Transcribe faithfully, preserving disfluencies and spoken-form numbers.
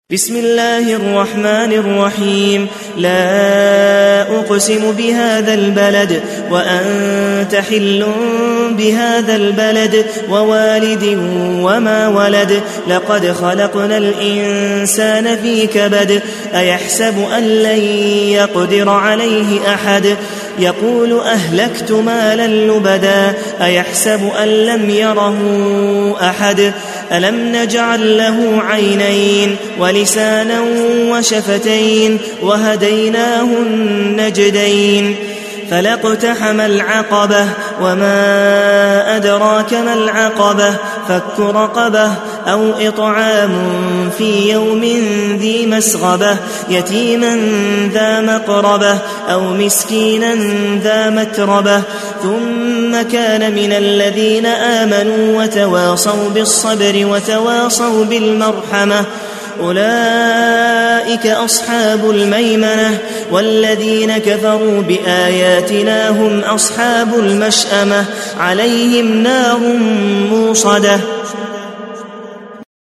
بسم الله الرحمن الرحيم. لا أقسم بهذا البلد وأنت حل بهذا البلد ووالد وما ولد. لقد خلقنا الإنسان في كبد. أيحسب أن لن يقدر عليه أحد. يقول أهلكت مالا لبدا. أيحسب أن لم يره أحد. ألم نجعل له عينين ولسانا وشفتين وهديناه النجدين. فلاقتحم العقبة وما أدراك ما العقبة. فك رقبة أو إطعام في يوم ذي مسغبة. يتيما ذا مقربة أو مسكينا ذا متربة. ثم كان من الذين آمنوا وتواصوا بالصبر وتواصوا بالمرحمة. أولئك أصحاب الميمنة. والذين كفروا بآياتنا هم أصحاب المشأمة. عليهم نار موصدة.